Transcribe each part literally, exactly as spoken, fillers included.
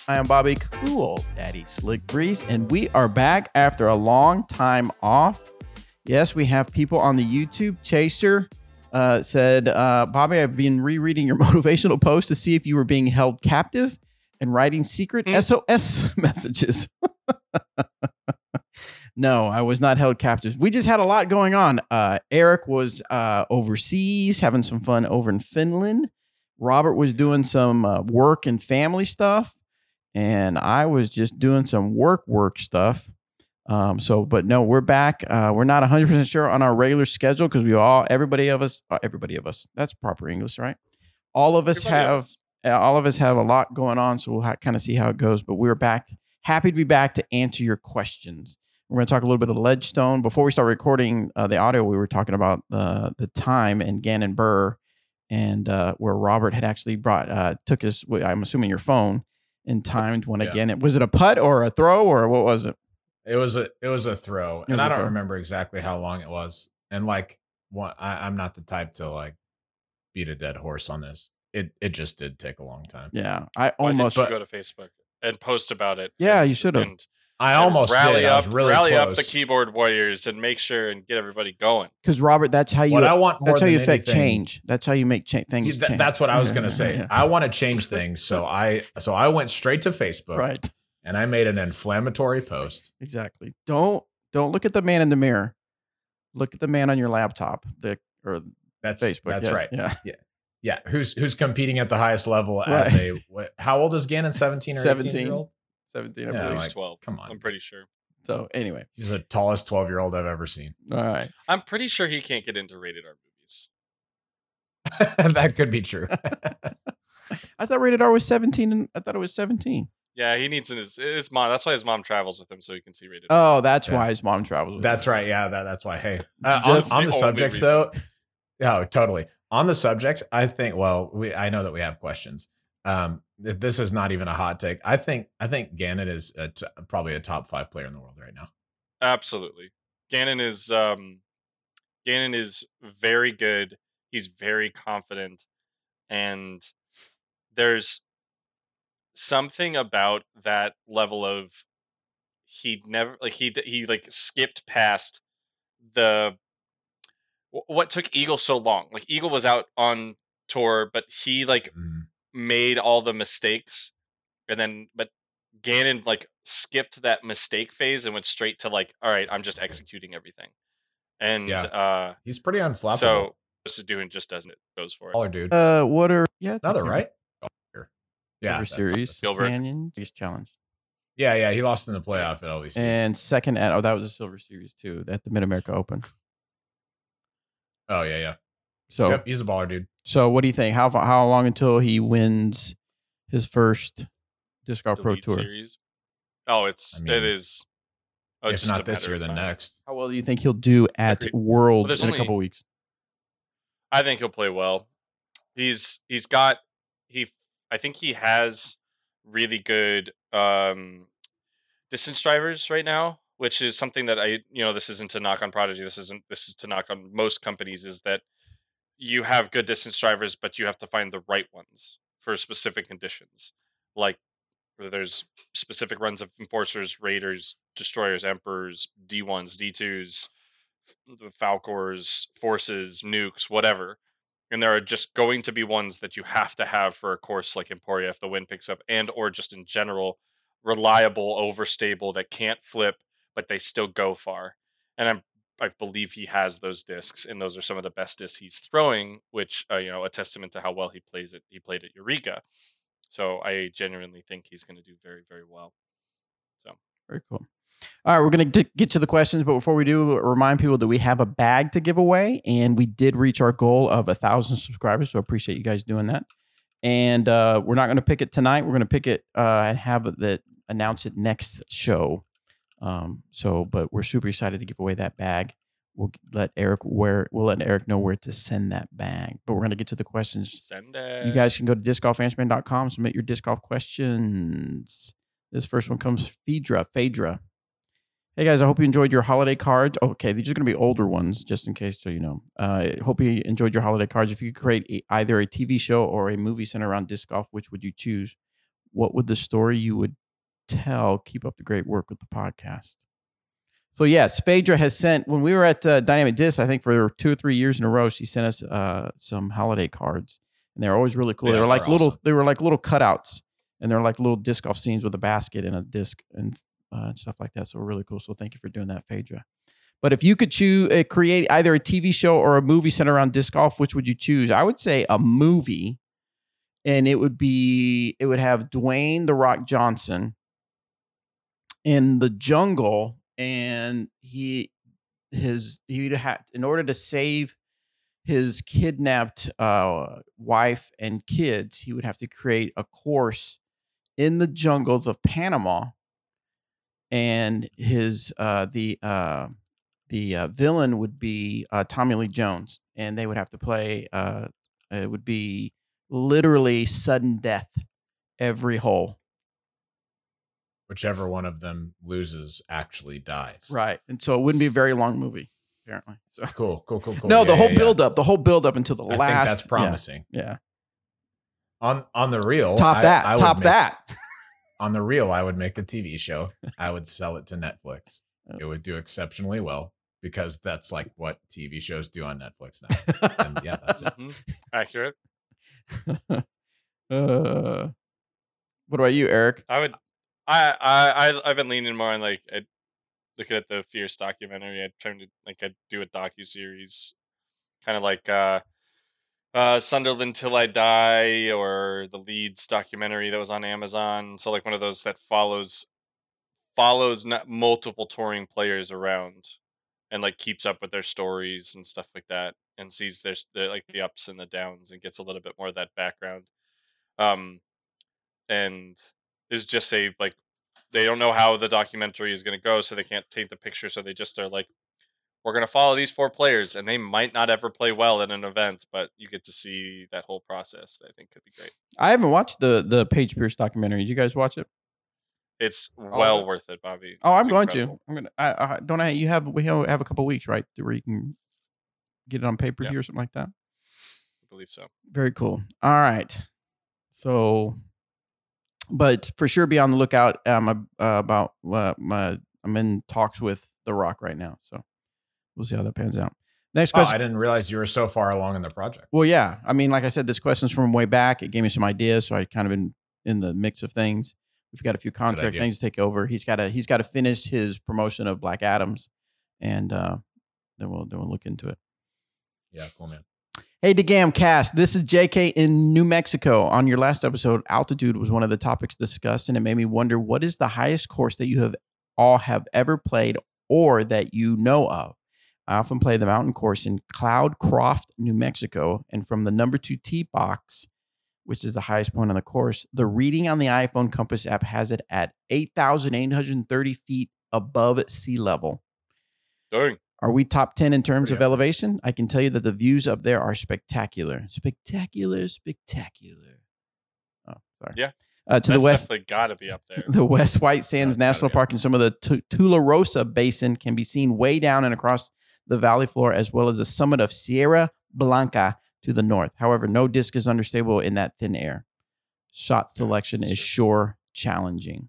I am Bobby Cool Daddy Slick Breeze, and we are back after a long time off. Yes, we have people on the YouTube. Chaser uh, said, uh, Bobby, I've been rereading your motivational post to see if you were being held captive and writing secret mm. S O S messages. No, I was not held captive. We just had a lot going on. Uh, Eric was uh, overseas having some fun over in Finland. Robert was doing some uh, work and family stuff. And I was just doing some work, work stuff. Um, so, but no, we're back. Uh, we're not one hundred percent sure on our regular schedule because we all, everybody of us, uh, everybody of us, that's proper English, right? All of us everybody have, else. all of us have a lot going on. So we'll ha- kind of see how it goes. But we're back. Happy to be back to answer your questions. We're going to talk a little bit of Ledgestone. Before we start recording uh, the audio, we were talking about the the time and Gannon Buhr, and uh, where Robert had actually brought, uh, took his, I'm assuming your phone, and timed one yeah. again. Was it a putt or a throw or what was it? It was a it was a throw, and I don't throw. remember exactly how long it was. And like, one, I, I'm not the type to like beat a dead horse on this. It it just did take a long time. Yeah, I almost Why didn't you go to Facebook and post about it. Yeah, and, you should have. I almost rally did. up, I was really rally close. up the keyboard warriors and make sure and get everybody going. Because Robert, that's how you. What I want more that's how than you affect anything, change. That's how you make cha- things. Th- change. That's what I was gonna say. Yeah. I want to change things, so I so I went straight to Facebook, right? And I made an inflammatory post. Exactly. Don't don't look at the man in the mirror. Look at the man on your laptop. The or that's Facebook. That's yes. right. Yeah. Yeah. Yeah. Who's who's competing at the highest level right. as a what, how old is Gannon? seventeen or seventeen eighteen year old? seventeen, I yeah, believe. Like, twelve. Come on. I'm pretty sure. So anyway, he's the tallest twelve year old I've ever seen. All right. I'm pretty sure he can't get into rated R movies. That could be true. I thought rated R was seventeen, and I thought it was seventeen. Yeah, he needs his, his mom. That's why his mom travels with him so he can see rated R. Oh, that's yeah. why his mom travels with That's him. right. Yeah, that, that's why. Hey, uh, on, on the, the subject reason. though. Yeah, totally. On the subject, I think. Well, we I know that we have questions. Um, this is not even a hot take. I think I think Gannon is a t- probably a top five player in the world right now. Absolutely, Gannon is um, Gannon is very good. He's very confident, and there's something about that level of he never like he he like skipped past the what took Eagle so long. Like Eagle was out on tour, but he like. Mm. made all the mistakes, and then but Gannon like skipped that mistake phase and went straight to like, all right, I'm just executing everything. And yeah. uh he's pretty unflappable. So this is doing just doesn't it goes for it. Baller dude. Uh what are yeah another right? Yeah, series Canyon biggest challenge. Yeah, yeah, he lost in the playoff at L V C. And second at oh that was a silver series too at the Mid America Open. Oh yeah, yeah. So yep, he's a baller dude. So what do you think? How how long until he wins his first Disc Golf Pro Tour series? Oh, it's I mean, it is. Oh, if not this year, then next. How well do you think he'll do at Agreed. Worlds well, in only, a couple weeks? I think he'll play well. He's he's got he. I think he has really good um, distance drivers right now, which is something that I you know this isn't to knock on Prodigy. This isn't this is to knock on most companies. Is that you have good distance drivers, but you have to find the right ones for specific conditions. Like there's specific runs of Enforcers, Raiders, Destroyers, Emperors, D ones, D twos, Falcors, Forces, Nukes, whatever. And there are just going to be ones that you have to have for a course like Emporia if the wind picks up, and or just in general, reliable, overstable that can't flip, but they still go far. And I'm I believe he has those discs, and those are some of the best discs he's throwing, which, uh, you know, a testament to how well he plays it. He played at Eureka. So I genuinely think he's going to do very, very well. So very cool. All right, we're going to get to the questions, but before we do, remind people that we have a bag to give away, and we did reach our goal of a thousand subscribers. So I appreciate you guys doing that. And uh, we're not going to pick it tonight. We're going to pick it uh, and have it announce it next show. Um, so, but we're super excited to give away that bag. We'll let Eric where we'll let Eric know where to send that bag. But we're going to get to the questions. Send it. You guys can go to disc golf answer man dot com, submit your disc golf questions. This first one comes Phaedra. Phaedra. Hey guys, I hope you enjoyed your holiday cards. Okay, these are going to be older ones, just in case, so you know. I uh, hope you enjoyed your holiday cards. If you could create a, either a T V show or a movie centered around disc golf, which would you choose? what would the story you would tell? Keep up the great work with the podcast. So yes, Phaedra has sent, when we were at uh, Dynamic Disc, I think for two or three years in a row, she sent us uh, some holiday cards, and they're always really cool. Yeah, they were like awesome. little, they were like little cutouts, and they're like little disc golf scenes with a basket and a disc and uh, stuff like that. So really cool. So thank you for doing that, Phaedra. But if you could choose, uh, create either a T V show or a movie centered around disc golf, which would you choose? I would say a movie, and it would be, it would have Dwayne "The Rock" Johnson in the jungle. And he, his, he'd have, in order to save his kidnapped uh, wife and kids, he would have to create a course in the jungles of Panama. And his, uh, the, uh, the uh, villain would be uh, Tommy Lee Jones, and they would have to play. Uh, it would be literally sudden death every hole. Whichever one of them loses actually dies. Right. And so it wouldn't be a very long movie, apparently. So cool, cool, cool, cool. No, yeah, the whole yeah, build yeah. up, the whole build up until the I last. think that's promising. Yeah. yeah. On on the real, Top I, that. I would top make, that. On the real, I would make a T V show. I would sell it to Netflix. It would do exceptionally well because that's like what T V shows do on Netflix now. And yeah, that's it. Mm-hmm. Accurate. uh, what about you, Eric? I would. I I I've been leaning more on like I'd, looking at the Fierce documentary. I'd try to like I'd do a docu series, kind of like uh, uh, Sunderland Till I Die or the Leeds documentary that was on Amazon. So like one of those that follows follows not multiple touring players around and like keeps up with their stories and stuff like that, and sees their, their like the ups and the downs and gets a little bit more of that background. Um, and is just a like they don't know how the documentary is going to go, so they can't take the picture. So they just are like, we're going to follow these four players, and they might not ever play well in an event, but you get to see that whole process. That I think could be great. I haven't watched the the Paige Pierce documentary. Did you guys watch it? It's well oh, worth it, Bobby. Oh, I'm it's going incredible. to. I'm gonna. I, I don't. I you have we have a couple weeks, right, where you can get it on pay per view yeah. or something like that. I believe so. Very cool. All right. So, but for sure, be on the lookout. Um, uh, about uh, my I'm in talks with The Rock right now, so we'll see how that pans out. Next question. Oh, I didn't realize you were so far along in the project. Well, yeah. I mean, like I said, this question's from way back. It gave me some ideas, so I kind of been in the mix of things. We've got a few contract things to take over. He's got to he's got to finish his promotion of Black Adams, and uh, then we'll then we'll look into it. Yeah, cool, man. Hey, DeGam Cast. This is J K in New Mexico. On your last episode, altitude was one of the topics discussed, and it made me wonder, what is the highest course that you have all have ever played or that you know of? I often play the mountain course in Cloudcroft, New Mexico, and from the number two tee box, which is the highest point on the course, the reading on the iPhone Compass app has it at eight thousand eight hundred thirty feet above sea level. Dang. Are we top ten in terms Pretty of up. elevation? I can tell you that the views up there are spectacular. Spectacular, spectacular. Oh, sorry. Yeah. Uh, to That's the west, definitely got to be up there. the West White Sands That's National gotta be Park and some of the T- Tularosa Basin can be seen way down and across the valley floor, as well as the summit of Sierra Blanca to the north. However, no disc is understable in that thin air. Shot selection is sure challenging.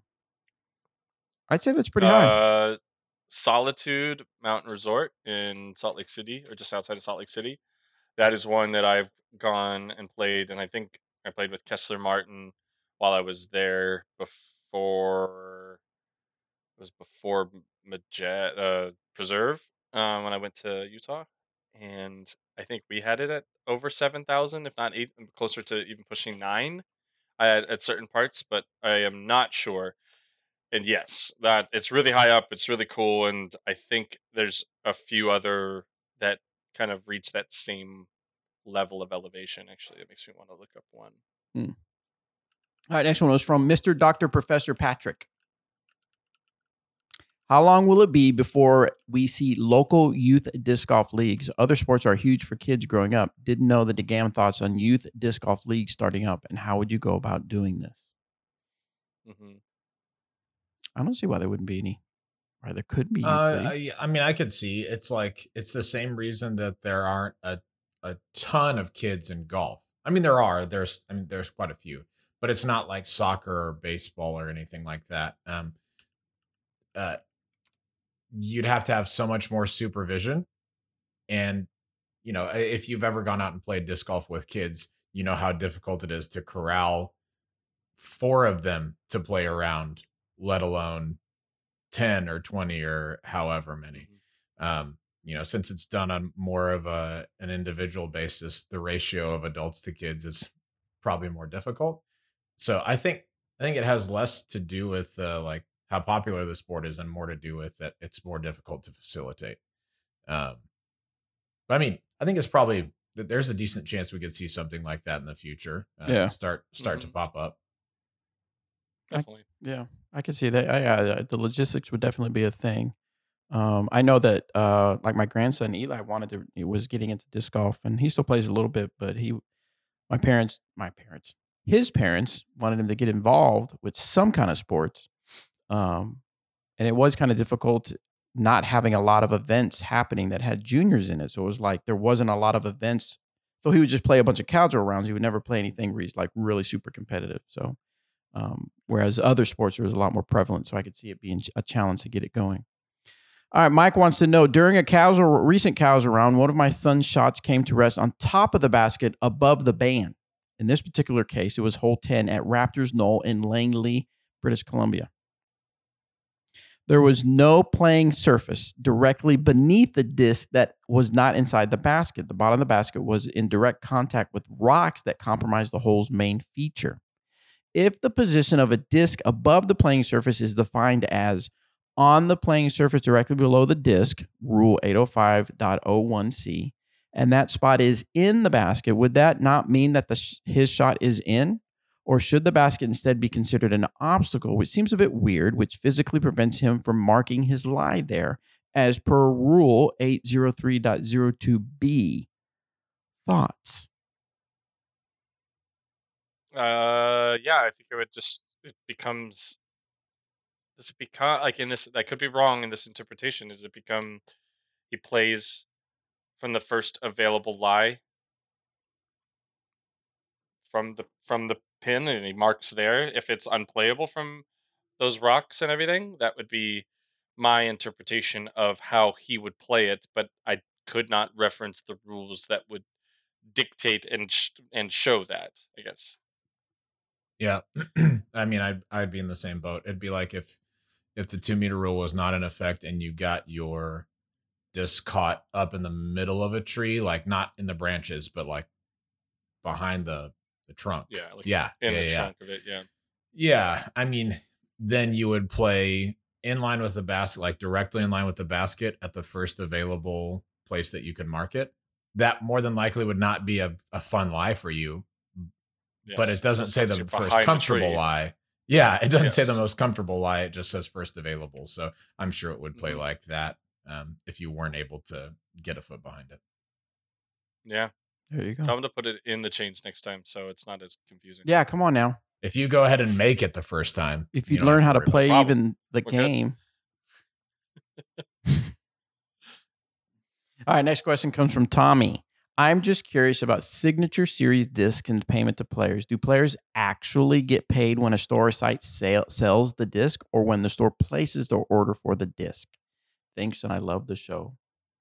I'd say that's pretty high. Uh, Solitude Mountain Resort in Salt Lake City, or just outside of Salt Lake City. That is one that I've gone and played, and I think I played with Kessler Martin while I was there before. It was before Majet, uh, Preserve um, when I went to Utah, and I think we had it at over seven thousand, if not eight, closer to even pushing nine at, at certain parts. But I am not sure. And yes, that it's really high up. It's really cool, and I think there's a few other that kind of reach that same level of elevation. Actually, it makes me want to look up one. Hmm. All right, next one was from Mister Doctor Professor Patrick. How long will it be before we see local youth disc golf leagues? Other sports are huge for kids growing up. Didn't know the DeGam thoughts on youth disc golf leagues starting up, and how would you go about doing this? Mm-hmm. I don't see why there wouldn't be any. Or there could be. Uh, I, I mean, I could see it's like it's the same reason that there aren't a, a ton of kids in golf. I mean, there are. There's I mean, there's quite a few, but it's not like soccer or baseball or anything like that. Um, uh, you'd have to have so much more supervision. And, you know, if you've ever gone out and played disc golf with kids, you know how difficult it is to corral four of them to play around, let alone ten or twenty or however many. Um, you know, since it's done on more of a an individual basis, the ratio of adults to kids is probably more difficult. So I think I think it has less to do with uh, like how popular the sport is and more to do with that it's more difficult to facilitate. Um, but I mean, I think it's probably there's a decent chance we could see something like that in the future. Uh, yeah, start start mm-hmm. to pop up. Definitely. I, yeah, I could see that. I, I, the logistics would definitely be a thing. Um, I know that uh, like my grandson Eli wanted to, he was getting into disc golf, and he still plays a little bit. But he, my parents, my parents, his parents wanted him to get involved with some kind of sports, um, and it was kind of difficult not having a lot of events happening that had juniors in it. So it was like there wasn't a lot of events. So he would just play a bunch of casual rounds. He would never play anything where he's like really super competitive. So. Um, whereas other sports are a lot more prevalent, so I could see it being a challenge to get it going. All right, Mike wants to know, during a casual, recent casual round, one of my son's shots came to rest on top of the basket above the band. In this particular case, it was hole ten at Raptors Knoll in Langley, British Columbia. There was no playing surface directly beneath the disc that was not inside the basket. The bottom of the basket was in direct contact with rocks that compromised the hole's main feature. If the position of a disc above the playing surface is defined as on the playing surface directly below the disc, Rule eight oh five point oh one c, and that spot is in the basket, would that not mean that the sh- his shot is in? Or should the basket instead be considered an obstacle, which seems a bit weird, which physically prevents him from marking his lie there, as per Rule eight oh three point oh two b? Thoughts? Uh, yeah, I think it would just it becomes does it become like in this I could be wrong in this interpretation. Does it become he plays from the first available lie from the from the pin and he marks there? If it's unplayable from those rocks and everything, that would be my interpretation of how he would play it. But I could not reference the rules that would dictate and sh- and show that, I guess. Yeah, I mean, I'd I'd be in the same boat. It'd be like if if the two meter rule was not in effect and you got your disc caught up in the middle of a tree, like not in the branches, but like behind the the trunk. Yeah, like yeah, in yeah, the yeah. trunk of it. Yeah, yeah. I mean, then you would play in line with the basket, like directly in line with the basket at the first available place that you could mark it. That more than likely would not be a, a fun lie for you. Yes, but it doesn't say the first comfortable lie. Yeah, it doesn't yes. say the most comfortable lie. It just says first available. So I'm sure it would play mm-hmm. like that um, if you weren't able to get a foot behind it. Yeah. There you go. Tell them to put it in the chains next time so it's not as confusing. Yeah, come on now. If you go ahead and make it the first time. If you, you learn how to play even the We're game. All right, next question comes from Tommy. I'm just curious about Signature Series discs and payment to players. Do players actually get paid when a store or site sale, sells the disc or when the store places their order for the disc? Thanks, and I love the show.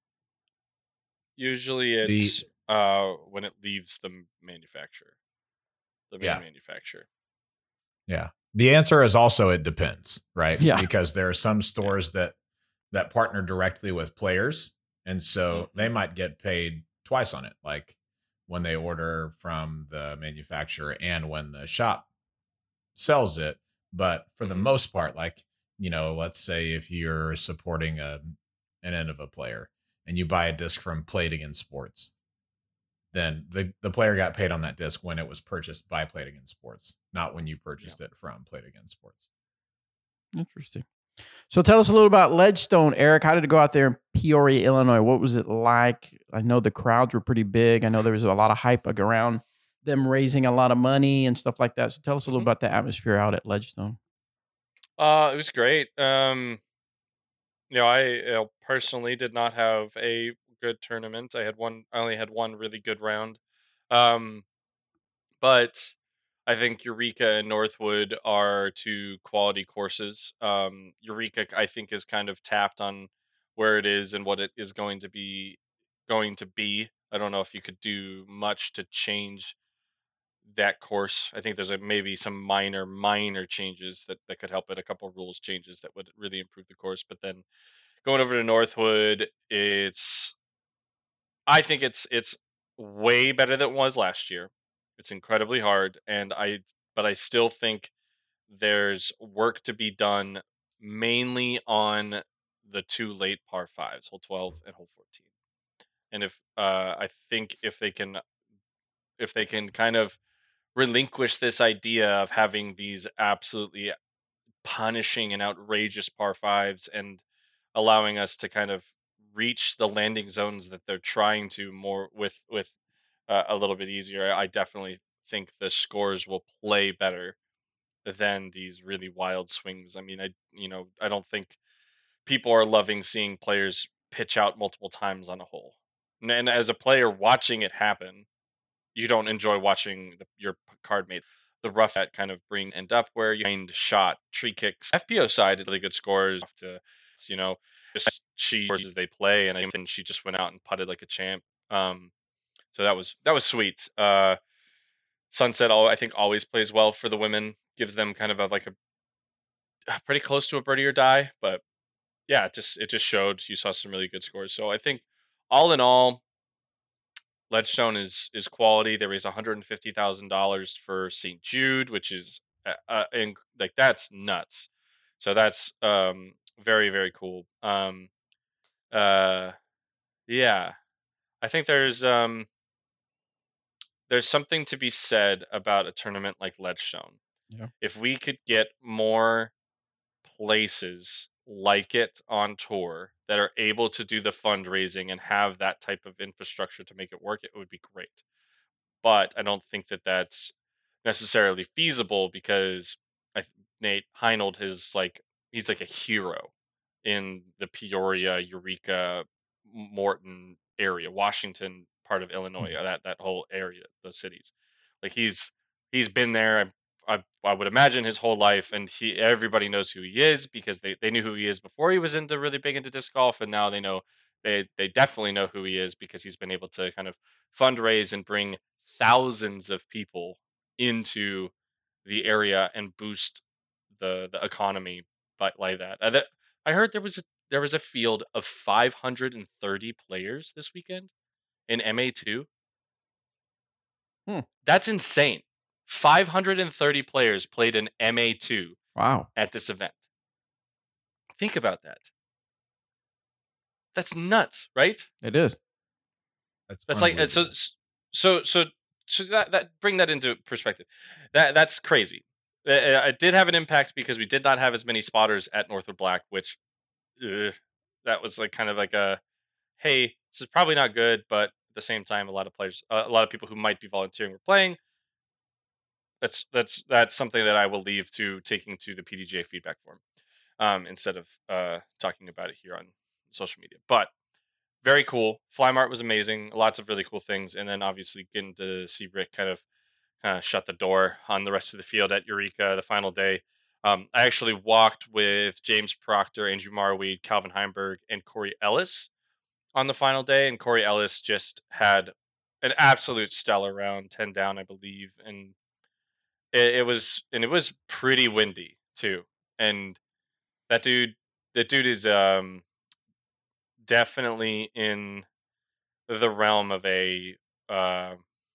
Usually it's the, uh, when it leaves the manufacturer, the main yeah. manufacturer. Yeah. The answer is also it depends, right? Yeah. Because there are some stores yeah. that that partner directly with players, and so mm-hmm. they might get paid twice on it, like when they order from the manufacturer and when the shop sells it. But for the most part, like, you know, let's say if you're supporting a an end of a player and you buy a disc from Play It Again Sports, then the, the player got paid on that disc when it was purchased by Play It Again Sports, not when you purchased yeah. it from Play It Again Sports. Interesting. So tell us a little about Ledgestone, Eric. How did it go out there in Peoria, Illinois? What was it like? I know the crowds were pretty big. I know there was a lot of hype around them raising a lot of money and stuff like that. So tell us a little mm-hmm. about the atmosphere out at Ledgestone. Uh, it was great. Um, you know, I you know, personally did not have a good tournament. I had one. I only had one really good round. Um, but I think Eureka and Northwood are two quality courses. Um, Eureka, I think, is kind of tapped on where it is and what it is going to be going to be. I don't know if you could do much to change that course. I think there's a, maybe some minor, minor changes that, that could help it. A couple rules changes that would really improve the course. But then going over to Northwood, it's I think it's it's way better than it was last year. It's incredibly hard, and I but I still think there's work to be done mainly on the two late par fives, hole twelve and hole fourteen. And if uh, I think if they can if they can kind of relinquish this idea of having these absolutely punishing and outrageous par fives and allowing us to kind of reach the landing zones that they're trying to more with with uh, a little bit easier. I definitely think the scores will play better than these really wild swings. I mean, I you know, I don't think people are loving seeing players pitch out multiple times on a hole. And, and as a player watching it happen, you don't enjoy watching the, your card mate. The rough that kind of bring end up where you find shot, tree kicks. F P O side, really good scores. To you know, just she as they play, and I think she just went out and putted like a champ. Um, so that was that was sweet. Uh, Sunset, all I think always plays well for the women. Gives them kind of a like a pretty close to a birdie or die, but yeah, it just it just showed you saw some really good scores. So I think all in all, Ledgestone is is quality. They raised one hundred and fifty thousand dollars for Saint Jude, which is uh, uh, in, like that's nuts. So that's um very very cool. Um, uh, yeah, I think there's um there's something to be said about a tournament like Ledgestone. Yeah. If we could get more places like it on tour that are able to do the fundraising and have that type of infrastructure to make it work, it would be great. But I don't think that that's necessarily feasible because I, th- Nate Heinold is like he's like a hero in the Peoria, Eureka, Morton area, Washington part of Illinois, Mhm. that that whole area, those cities. Like he's he's been there. I, I I would imagine his whole life, and he everybody knows who he is because they, they knew who he is before he was into really big into disc golf, and now they know they they definitely know who he is because he's been able to kind of fundraise and bring thousands of people into the area and boost the the economy by like that. Uh, that I heard there was a there was a field of five hundred thirty players this weekend in M A two. Hmm. That's insane. five hundred thirty players played in M A two Wow. at this event. Think about that. That's nuts, right? It is. That's That's like uh, so unbelievable. so so so that that bring that into perspective. That that's crazy. Uh, uh, It did have an impact because we did not have as many spotters at Northwood Black, which uh, that was like kind of like a hey, this is probably not good, but at the same time, a lot of players, uh, a lot of people who might be volunteering were playing. That's that's that's something that I will leave to taking to the P D G A feedback form um, instead of uh, talking about it here on social media. But very cool. Fly Mart was amazing. Lots of really cool things, and then obviously getting to see Rick kind of kind of shut the door on the rest of the field at Eureka the final day. Um, I actually walked with James Proctor, Andrew Marweed, Calvin Heimberg, and Corey Ellis on the final day, and Corey Ellis just had an absolute stellar round, ten down, I believe, and it, it was and it was pretty windy too. And that dude, that dude is um definitely in the realm of a uh,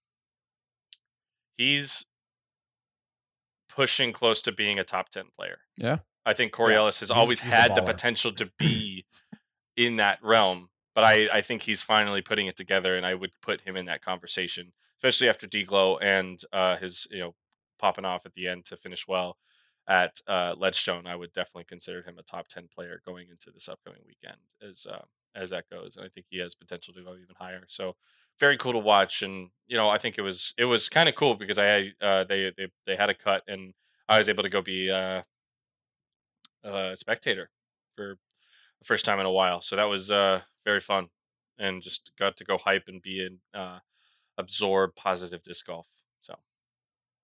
he's pushing close to being a top ten player. Yeah. I think Corey Yeah, Ellis has he's- always he's a had the baller. potential to be in that realm, but I, I think he's finally putting it together, and I would put him in that conversation, especially after D-Glow and uh, his, you know, popping off at the end to finish well at uh, Ledgestone. I would definitely consider him a top ten player going into this upcoming weekend as uh, as that goes, and I think he has potential to go even higher. So very cool to watch, and you know, I think it was it was kind of cool because I uh, they they they had a cut, and I was able to go be uh, a spectator for the first time in a while. So that was uh, very fun, and just got to go hype and be in uh, absorb positive disc golf. So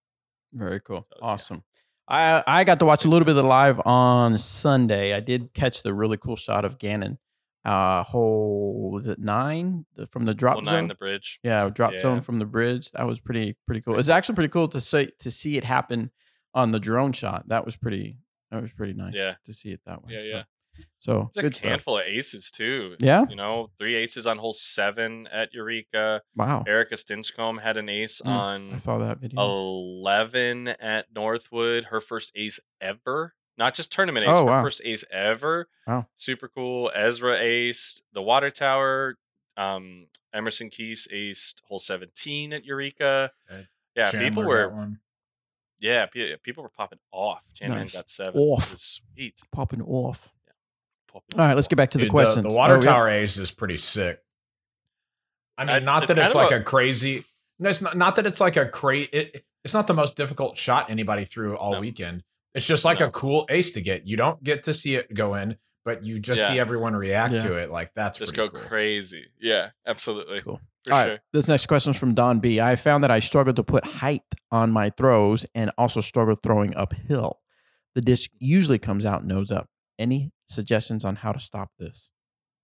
Very cool. So, Awesome. Yeah. I I got to watch a little bit of the live on Sunday. I did catch the really cool shot of Gannon. Uh, hole was it nine the, from the drop hole zone? nine, the bridge. Yeah, drop yeah. zone from the bridge. That was pretty pretty cool. It's actually pretty cool to see to see it happen on the drone shot. That was pretty. That was pretty nice. Yeah. To see it that way. Yeah, yeah. So, so There's good a handful stuff. of aces too. Yeah. You know, three aces on hole seven at Eureka. Wow. Erica Stinchcomb had an ace Mm, on I saw that video. eleven at Northwood. Her first ace ever. Not just tournament ace, Oh, her wow. first ace ever. Wow. Super cool. Ezra aced the water tower. Um, Emerson Keese aced hole seventeen at Eureka. Okay. Yeah, Chandler people got were one. yeah, pe- people were popping off. Chandler Nice. got seven. Off. It was sweet. Popping off. Popping All right, let's off. get back to the Dude, questions. The, water Oh, yeah. tower ace is pretty sick. I mean, I- not it's that kind it's of like a- a crazy. No, it's not. Not that it's like a crazy. It, it's not the most difficult shot anybody threw all No. weekend. It's just like No. a cool ace to get. You don't get to see it go in, but you just Yeah. see everyone react Yeah. to it. Like that's Just pretty go cool. crazy. Yeah, absolutely. Cool. For All sure. right, this next question is from Don B. I found that I struggled to put height on my throws and also struggled throwing uphill. The disc usually comes out nose up. Any suggestions on how to stop this?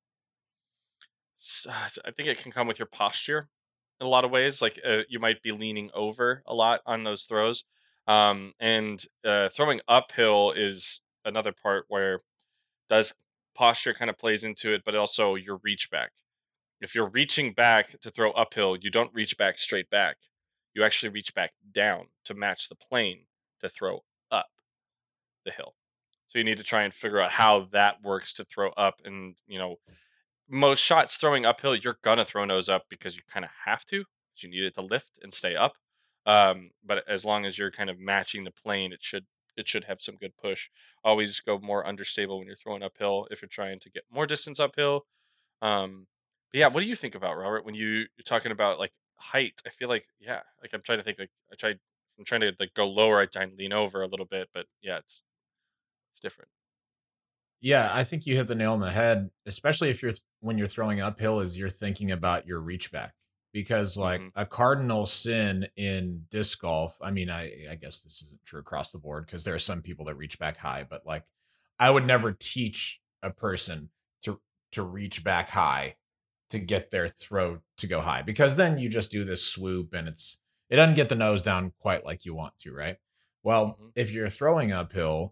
S- I think it can come with your posture in a lot of ways. Like uh, you might be leaning over a lot on those throws. Um, and uh, throwing uphill is another part where does posture kind of plays into it, but also your reach back. If you're reaching back to throw uphill, you don't reach back straight back. You actually reach back down to match the plane to throw up the hill. So you need to try and figure out how that works to throw up. And, you know, most shots throwing uphill, you're going to throw nose up because you kind of have to, because you need it to lift and stay up. Um, but as long as you're kind of matching the plane, it should it should have some good push. Always go more understable when you're throwing uphill if you're trying to get more distance uphill. Um, but yeah, what do you think about Robert when you, you're talking about like height? I feel like yeah, like I'm trying to think like I tried I'm trying to like go lower. I try and lean over a little bit, but yeah, it's it's different. Yeah, I think you hit the nail on the head, especially if you're when you're throwing uphill, is you're thinking about your reach back. Because like Mhm. a cardinal sin in disc golf, I mean, I I guess this isn't true across the board because there are some people that reach back high, but like I would never teach a person to to reach back high to get their throw to go high because then you just do this swoop and it's it doesn't get the nose down quite like you want to, right? Well, Mhm. if you're throwing uphill,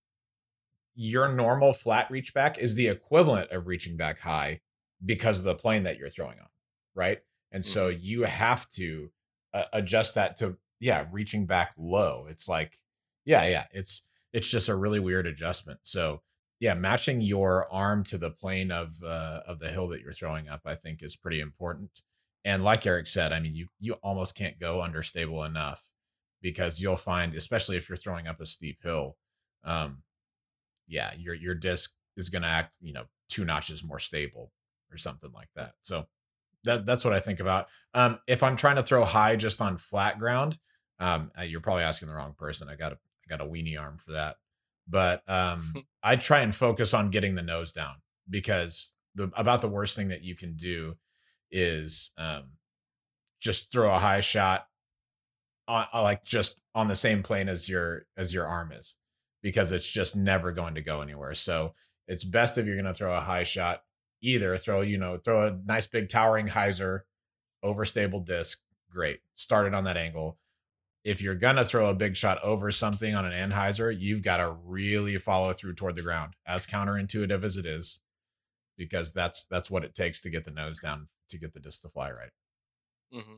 your normal flat reach back is the equivalent of reaching back high because of the plane that you're throwing on, right? And so you have to uh, adjust that to yeah, reaching back low. It's like yeah, yeah, it's it's just a really weird adjustment. So yeah, matching your arm to the plane of uh, of the hill that you're throwing up, I think, is pretty important. And like Eric said, I mean, you you almost can't go understable enough because you'll find, especially if you're throwing up a steep hill, um, yeah, your your disc is going to act, you know, two notches more stable or something like that. So that that's what I think about. Um, if I'm trying to throw high just on flat ground, um, uh, you're probably asking the wrong person. I got a I got a weenie arm for that, but um, I try and focus on getting the nose down because the about the worst thing that you can do is um, just throw a high shot on uh, like just on the same plane as your as your arm is because it's just never going to go anywhere. So it's best if you're going to throw a high shot, either throw, you know, throw a nice big towering hyzer over stable disc. Great. Start it on that angle. If you're going to throw a big shot over something on an Anheuser, you've got to really follow through toward the ground, as counterintuitive as it is, because that's that's what it takes to get the nose down, to get the disc to fly right. Mm-hmm.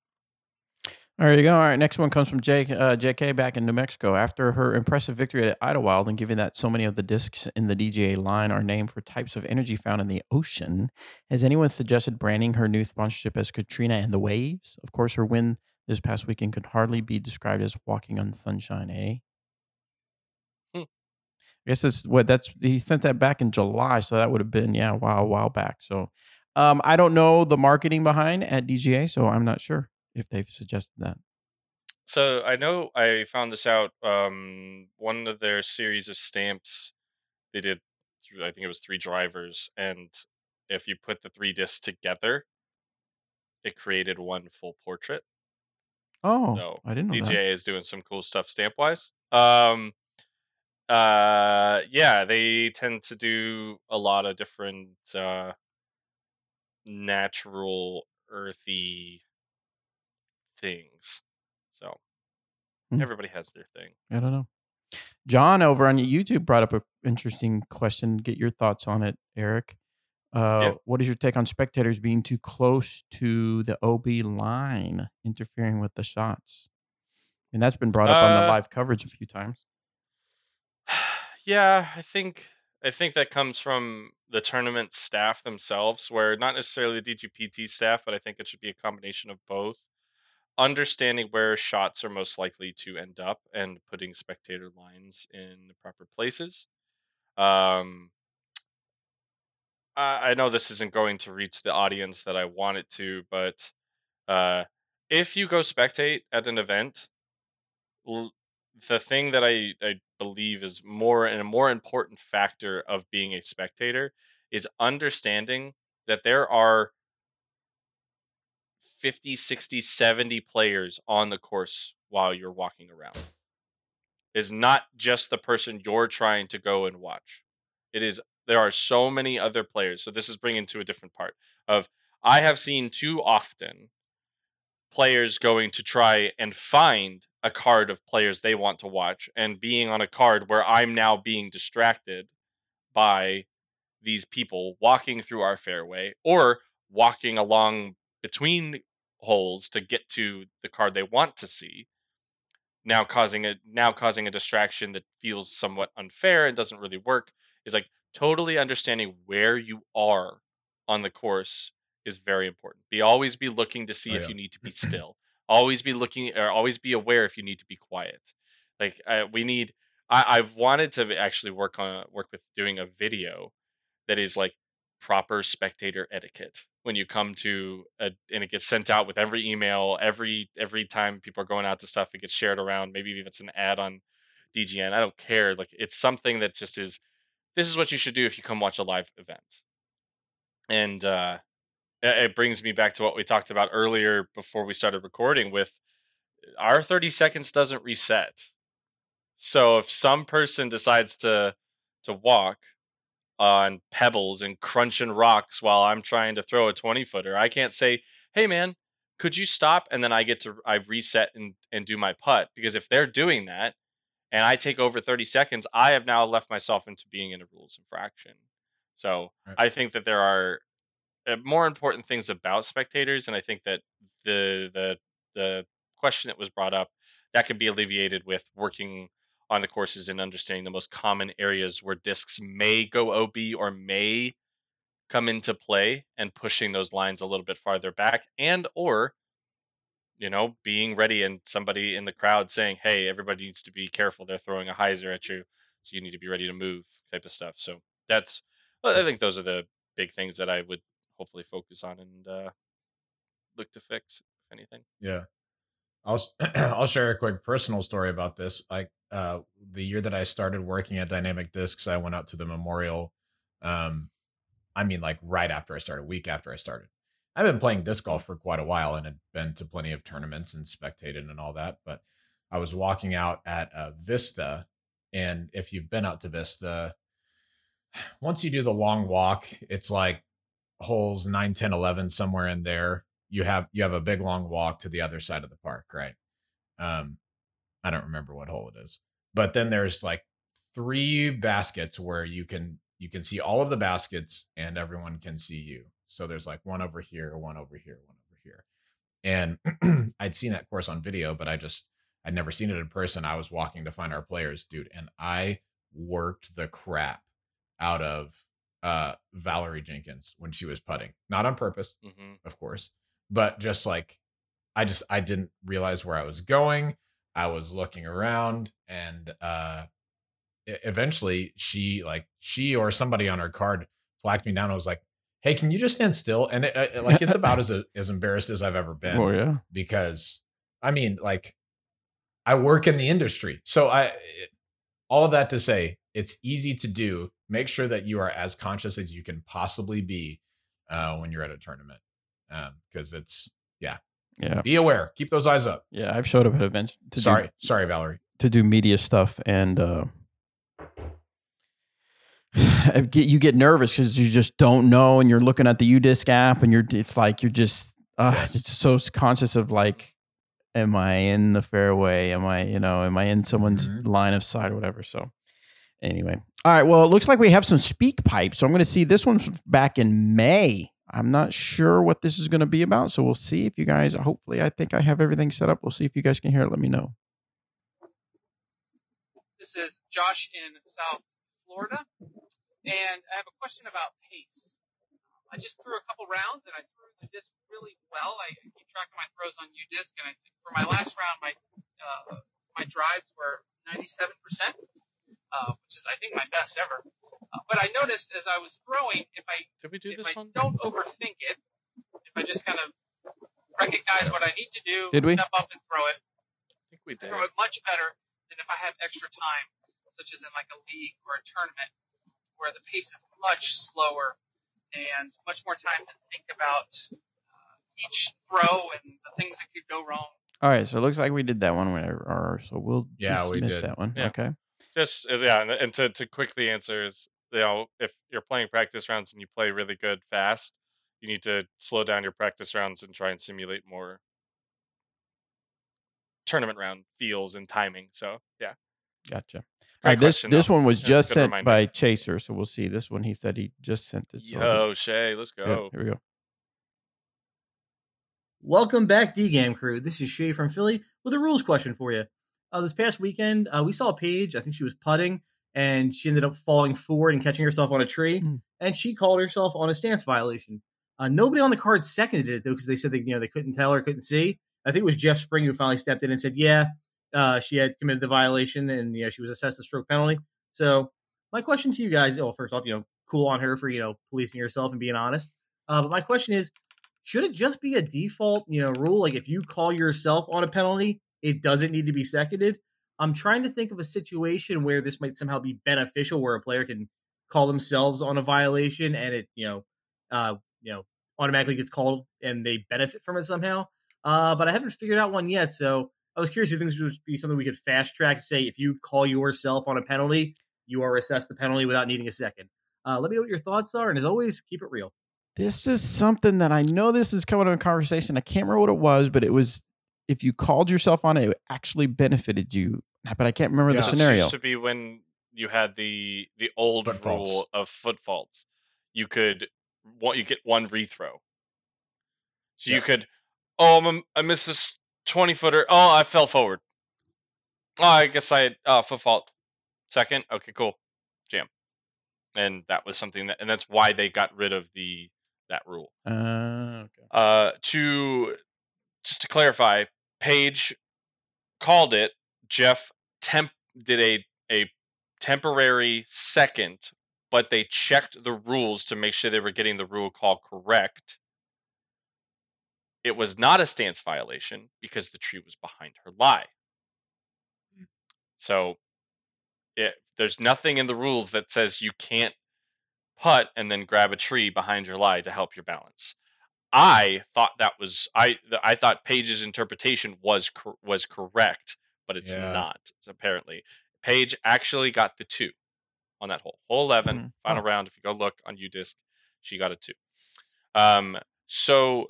There you go. All right, next one comes from J, uh, J K back in New Mexico. After her impressive victory at Idlewild, and given that so many of the discs in the D G A line are named for types of energy found in the ocean, has anyone suggested branding her new sponsorship as Katrina and the Waves? Of course, her win this past weekend could hardly be described as walking on sunshine, eh? Hmm. I guess that's what that's he sent that back in July, so that would have been yeah, a while, a while back. So, um, I don't know the marketing behind at D G A, so I'm not sure if they've suggested that. So I know I found this out. Um, one of their series of stamps, they did. I think it was three drivers, and if you put the three discs together, it created one full portrait. Oh, So I didn't know D G A that. is doing some cool stuff stamp wise. Um, uh, yeah, they tend to do a lot of different uh, natural, earthy things. So Hmm. everybody has their thing. I don't know. John over on YouTube brought up an interesting question. Get your thoughts on it, Eric. Uh, Yeah. What is your take on spectators being too close to the O B line, interfering with the shots? And that's been brought up on the Uh, live coverage a few times. yeah, I think I think that comes from the tournament staff themselves, where not necessarily the D G P T staff, but I think it should be a combination of both. Understanding where shots are most likely to end up and putting spectator lines in the proper places. Um, I, I know this isn't going to reach the audience that I want it to, but uh, if you go spectate at an event, l- the thing that I, I believe is more and a more important factor of being a spectator is understanding that there are fifty, sixty, seventy players on the course while you're walking around. Is not just the person you're trying to go and watch. It is there are so many other players. So this is bringing to a different part of I have seen too often players going to try and find a card of players they want to watch and being on a card where I'm now being distracted by these people walking through our fairway or walking along between holes to get to the card they want to see, now causing a now causing a distraction that feels somewhat unfair and doesn't really work. Is like totally understanding where you are on the course is very important. Be always be looking to see Oh if yeah. you need to be still. Always be looking or always be aware if you need to be quiet. Like uh, we need. I, I've wanted to actually work on work with doing a video that is like proper spectator etiquette when you come to a, and it gets sent out with every email every every time people are going out to stuff. It gets shared around, maybe if it's an ad on D G N, I don't care. Like it's something that just is, this is what you should do if you come watch a live event. And uh it it brings me back to what we talked about earlier before we started recording with our thirty seconds doesn't reset. So if some person decides to to walk on pebbles and crunching rocks while I'm trying to throw a twenty footer, I can't say, "Hey man, could you stop?" And then I get to I reset and and do my putt, because if they're doing that and I take over thirty seconds, I have now left myself into being in a rules infraction. So, Right. I think that there are uh, more important things about spectators, and I think that the the the question that was brought up, that could be alleviated with working on the courses and understanding the most common areas where discs may go O B or may come into play, and pushing those lines a little bit farther back, and or you know being ready and somebody in the crowd saying, hey, everybody needs to be careful, they're throwing a hyzer at you, so you need to be ready to move, type of stuff. So that's, well, I think those are the big things that I would hopefully focus on and uh, look to fix, if anything. Yeah. I'll s- I'll share a quick personal story about this. Like uh, the year that I started working at Dynamic Discs, I went out to the memorial. Um, I mean, like right after I started, a week after I started. I've been playing disc golf for quite a while and had been to plenty of tournaments and spectated and all that. But I was walking out at uh, Vista, and if you've been out to Vista, once you do the long walk, it's like holes nine, ten, eleven, somewhere in there. You have you have a big long walk to the other side of the park, right? Um, I don't remember what hole it is. But then there's like three baskets where you can you can see all of the baskets and everyone can see you. So there's like one over here, one over here, one over here. And I'd seen that course on video, but I just I'd never seen it in person. I was walking to find our players, dude, and I worked the crap out of uh Valerie Jenkins when she was putting. Not on purpose, Hmm. of course, but just like I just I didn't realize where I was going. I was looking around, and uh e- eventually she like she or somebody on her card flagged me down. I was like, "Hey, can you just stand still?" And it, it, like it's about as as embarrassed as I've ever been, Oh yeah. because I mean, like I work in the industry. So I all of that to say, it's easy to do. Make sure that you are as conscious as you can possibly be uh when you're at a tournament. Um because it's yeah. Yeah. Be aware. Keep those eyes up. Yeah, I've showed up at events. To sorry, do, sorry, Valerie. To do media stuff, and uh, you get nervous because you just don't know, and you're looking at the U disc app, and you're it's like you're just uh, yes. it's so conscious of like, am I in the fairway? Am I, you know, am I in someone's mm-hmm. line of sight or whatever? So anyway, all right. Well, it looks like we have some speak pipes, so I'm going to see this one's back in May. I'm not sure what this is going to be about, so we'll see if you guys. Hopefully, I think I have everything set up. We'll see if you guys can hear it. Let me know. This is Josh in South Florida, and I have a question about pace. I just threw a couple rounds, and I threw the disc really well. I keep track of my throws on U-Disc, and I think for my last round, my uh, my drives were ninety-seven percent, uh, which is, I think, my best ever. Uh, but I noticed as I was throwing, if I Did we do if this I one? don't overthink it, if I just kind of recognize what I need to do, did we? step up and throw it, I think we did. throw it much better than if I have extra time, such as in like a league or a tournament, where the pace is much slower and much more time to think about uh, each throw and the things that could go wrong. All right, so it looks like we did that one, or so we'll yeah, dismiss we did that one. Yeah. Okay, just as yeah, and, and to to quickly answer is, you know, if you're playing practice rounds and you play really good fast, you need to slow down your practice rounds and try and simulate more tournament round feels and timing. So yeah, gotcha. Great All right, this question, this though. one was That's just a good sent reminder. by Chaser, so we'll see. This one he said he just sent it. So Yo, Shay, let's go. yeah, here we go. Welcome back, D-Game crew. This is Shay from Philly with a rules question for you. Uh, this past weekend, uh, we saw Paige. I think she was putting, and she ended up falling forward and catching herself on a tree, mm. and she called herself on a stance violation. Uh, nobody on the card seconded it, though, because they said they, you know, they couldn't tell or couldn't see. I think it was Jeff Spring who finally stepped in and said, yeah, uh, she had committed the violation, and you know, she was assessed a stroke penalty. So my question to you guys, well, first off, you know, cool on her for, you know, policing herself and being honest. Uh, but my question is, should it just be a default, you know, rule? Like if you call yourself on a penalty, it doesn't need to be seconded. I'm trying to think of a situation where this might somehow be beneficial, where a player can call themselves on a violation and it, you know, uh, you know, automatically gets called and they benefit from it somehow. Uh, but I haven't figured out one yet. So I was curious if this would be something we could fast track. Say if you call yourself on a penalty, you are assessed the penalty without needing a second. Uh, let me know what your thoughts are. And as always, keep it real. This is something that I know this is coming to a conversation. I can't remember what it was, but it was if you called yourself on it, it actually benefited you. But I can't remember yeah. the scenario. This used to be when you had the the old foot rule faults. of foot faults. You could what you get one rethrow. So yeah. you could, oh, I'm a, I missed this twenty footer. Oh, I fell forward. Oh, I guess I had uh, foot fault. Second, okay, cool, jam. And that was something that, and that's why they got rid of the that rule. Uh, okay. Uh, to just to clarify, Paige called it. Jeff temp did a a temporary second, but they checked the rules to make sure they were getting the rule call correct. It was not a stance violation because the tree was behind her lie. So, it, there's nothing in the rules that says you can't putt and then grab a tree behind your lie to help your balance. I thought that was I. I thought Paige's interpretation was cor- was correct, but it's yeah. not. So apparently, Paige actually got the two on that hole. Hole eleven, mm-hmm. final oh. round. If you go look on U-Disc, she got a two. Um. So,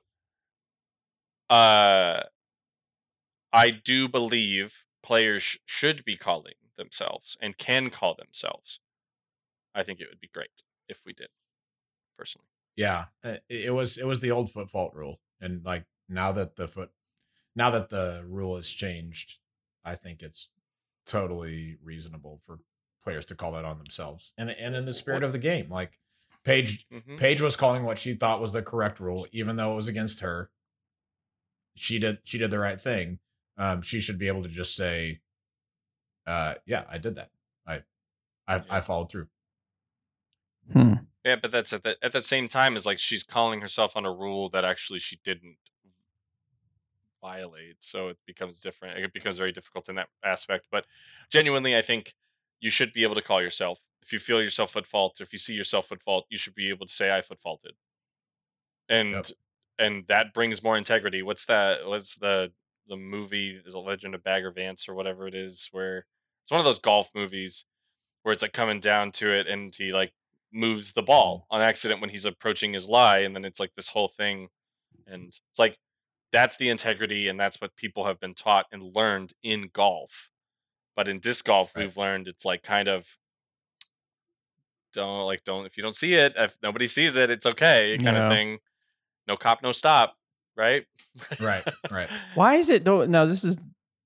uh, I do believe players sh- should be calling themselves and can call themselves. I think it would be great if we did, personally. Yeah, it was it was the old foot fault rule, and like now that the foot, now that the rule has changed, I think it's totally reasonable for players to call that on themselves, and and in the spirit of the game, like Paige, mm-hmm. Paige was calling what she thought was the correct rule, even though it was against her. She did she did the right thing. Um, she should be able to just say, uh, "Yeah, I did that. I, I, yeah. I followed through." Hmm. Yeah, but that's at the at the same time as like she's calling herself on a rule that actually she didn't violate, so it becomes different. It becomes very difficult in that aspect. But genuinely, I think you should be able to call yourself if you feel yourself at fault. Or if you see yourself at fault, you should be able to say I foot faulted. And yep. and that brings more integrity. What's that? What's the the movie? Is a Legend of Bagger Vance or whatever it is? Where it's one of those golf movies where it's like coming down to it, and he like moves the ball on accident when he's approaching his lie, and then it's like this whole thing, and it's like that's the integrity, and that's what people have been taught and learned in golf. But in disc golf, right. we've learned it's like kind of don't like don't if you don't see it, if nobody sees it, it's okay, kind yeah. of thing. No cop, no stop, right? Right, right. Why is it though? No, this is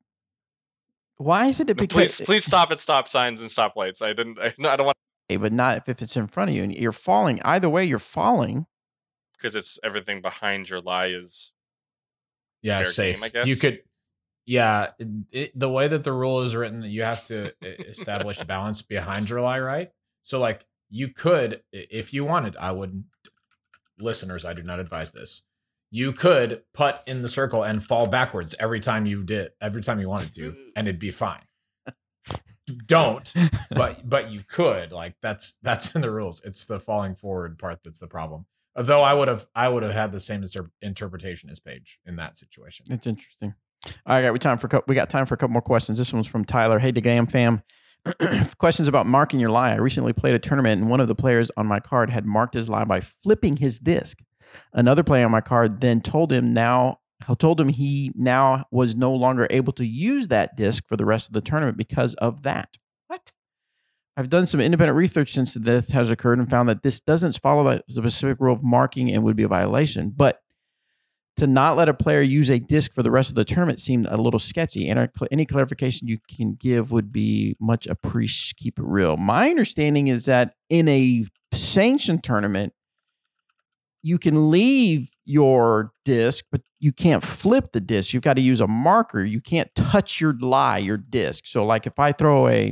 why is it? Because please, please stop at stop signs and stoplights. I didn't. I, I don't want. But not if, if it's in front of you and you're falling. Either way, you're falling. Because it's everything behind your lie is. Yeah, safe. Game, I guess. You could. Yeah, it, it, the way that the rule is written, you have to establish balance behind your lie, right? So, like, you could, if you wanted, I wouldn't. Listeners, I do not advise this. You could putt in the circle and fall backwards every time you did, every time you wanted to, and it'd be fine. Don't, but but you could. Like that's that's in the rules. It's the falling forward part that's the problem. Although I would have I would have had the same inter- interpretation as Paige in that situation. It's interesting. All right, we time for we got time for a couple more questions. This one's from Tyler. Hey, DeGam fam. Questions about marking your lie. I recently played a tournament, and one of the players on my card had marked his lie by flipping his disc. Another player on my card then told him now told him he now was no longer able to use that disc for the rest of the tournament because of that. What? I've done some independent research since the death has occurred and found that this doesn't follow the specific rule of marking and would be a violation. But to not let a player use a disc for the rest of the tournament seemed a little sketchy. And any clarification you can give would be much appreciated. Keep it real. My understanding is that in a sanctioned tournament, you can leave your disc, but you can't flip the disc. You've got to use a marker. You can't touch your lie, your disc. So like if I throw a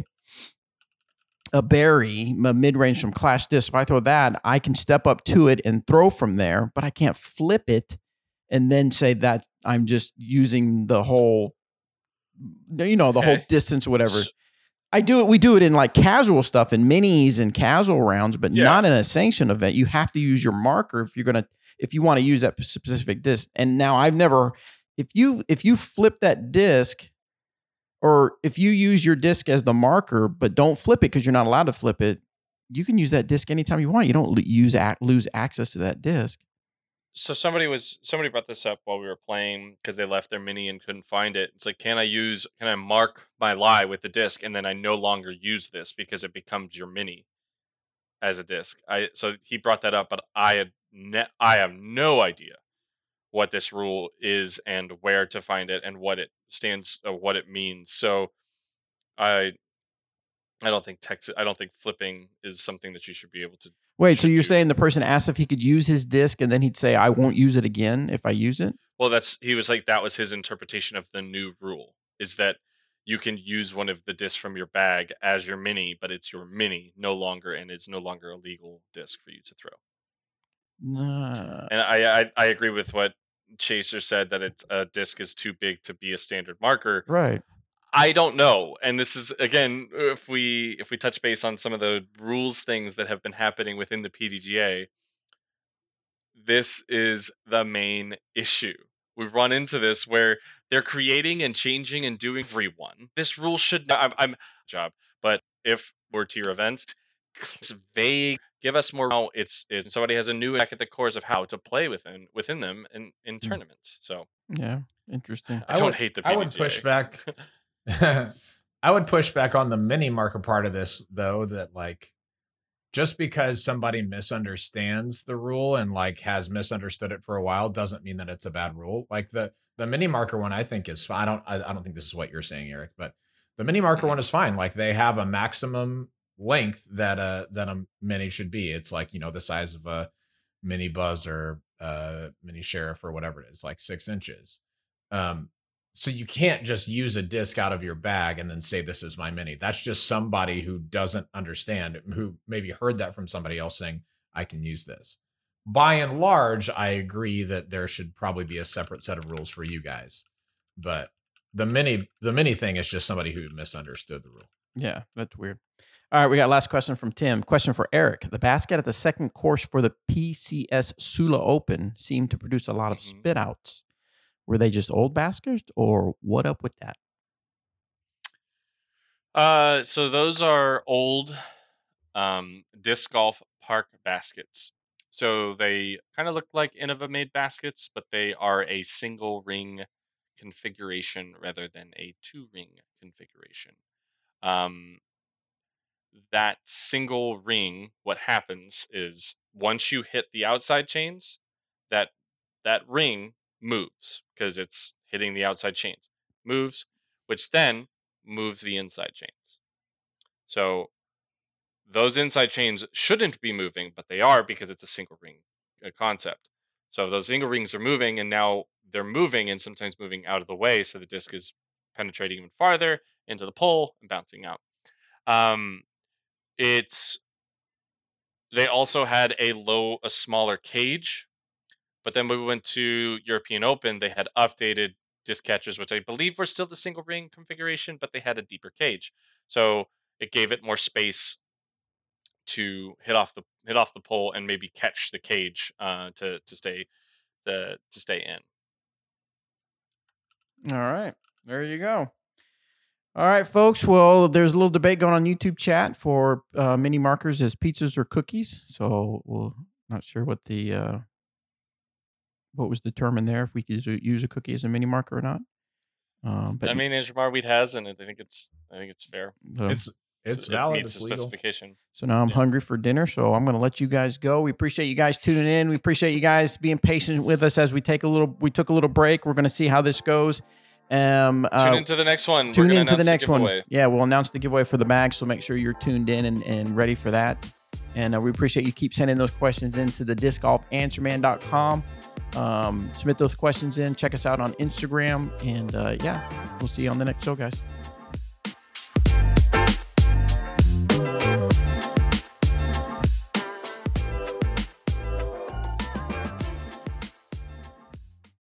a berry, a mid-range from Clash Disc, if I throw that, I can step up to it and throw from there, but I can't flip it and then say that I'm just using the whole, you know, the okay. whole distance, whatever. I do it. We do it in like casual stuff and minis and casual rounds, but yeah. not in a sanctioned event. You have to use your marker if you're going to, if you want to use that specific disc. And now I've never, if you, if you flip that disc or if you use your disc as the marker, but don't flip it because you're not allowed to flip it, you can use that disc anytime you want. You don't use lose access to that disc. So somebody was somebody brought this up while we were playing because they left their mini and couldn't find it. It's like, can I use can I mark my lie with the disc and then I no longer use this because it becomes your mini as a disc? I so he brought that up, but I had ne- I have no idea what this rule is and where to find it and what it stands or what it means. So I I don't think text I don't think flipping is something that you should be able to. Wait, so you're do. saying the person asked if he could use his disc and then he'd say, I won't use it again if I use it? Well, that's he was like, that was his interpretation of the new rule, is that you can use one of the discs from your bag as your mini, but it's your mini no longer, and it's no longer a legal disc for you to throw. Nah. And I, I, I agree with what Chaser said, that it's, a disc is too big to be a standard marker. Right. I don't know. And this is, again, if we if we touch base on some of the rules things that have been happening within the P D G A, this is the main issue. We've run into this where they're creating and changing and doing everyone. This rule should not, I'm, I'm job, but if we're to your events, it's vague. Give us more. How it's, it's somebody has a new hack at the cores of how to play within within them in, in mm. tournaments. So yeah, interesting. I, I don't would, hate the P D G A. I would push back. I would push back on the mini marker part of this, though, that like just because somebody misunderstands the rule and like has misunderstood it for a while doesn't mean that it's a bad rule. Like the the mini marker one, I think is fine. I don't I, I don't think this is what you're saying, Eric, but the mini marker one is fine. Like they have a maximum length that a that a mini should be. It's like, you know, the size of a mini buzz or uh mini sheriff or whatever it is, like six inches. Um, So you can't just use a disc out of your bag and then say, this is my mini. That's just somebody who doesn't understand, who maybe heard that from somebody else saying, I can use this. By and large, I agree that there should probably be a separate set of rules for you guys. But the mini, the mini thing is just somebody who misunderstood the rule. Yeah, that's weird. All right, we got last question from Tim. Question for Eric. The basket at the second course for the P C S Sula Open seemed to produce a lot of Mhm. spit outs. Were they just old baskets, or what up with that? Uh, so those are old um, disc golf park baskets. So they kind of look like Innova made baskets, but they are a single ring configuration rather than a two ring configuration. Um, that single ring, what happens is once you hit the outside chains, that that ring moves because it's hitting the outside chains, moves, which then moves the inside chains. So those inside chains shouldn't be moving, but they are because it's a single ring uh, concept. So those single rings are moving, and now they're moving and sometimes moving out of the way, so the disc is penetrating even farther into the pole and bouncing out. Um, it's they also had a low, a smaller cage, but then when we went to European Open, they had updated disc catchers, which I believe were still the single ring configuration, but they had a deeper cage, so it gave it more space to hit off the hit off the pole and maybe catch the cage uh, to to stay to to stay in. All right, there you go. All right, folks. Well, there's a little debate going on YouTube chat for uh, mini markers as pizzas or cookies. So we're not sure what the uh, what was determined there, if we could use a cookie as a mini marker or not. Um, but I mean, Andrew Weed has, and I think it's I think it's fair. So, It's it's it valid. meets It's the legal. specification. so now I'm Yeah. hungry for dinner, so I'm going to let you guys go. We appreciate you guys tuning in. We appreciate you guys being patient with us as we take a little. We took a little break. We're going to see how this goes. Um, uh, Tune into the next one. We're Tune gonna into the announce next one. giveaway. Yeah, we'll announce the giveaway for the bag, so make sure you're tuned in and, and ready for that. And uh, we appreciate you keep sending those questions into the disc golf answer man dot com. Um, submit those questions in. Check us out on Instagram. And uh, yeah, we'll see you on the next show, guys.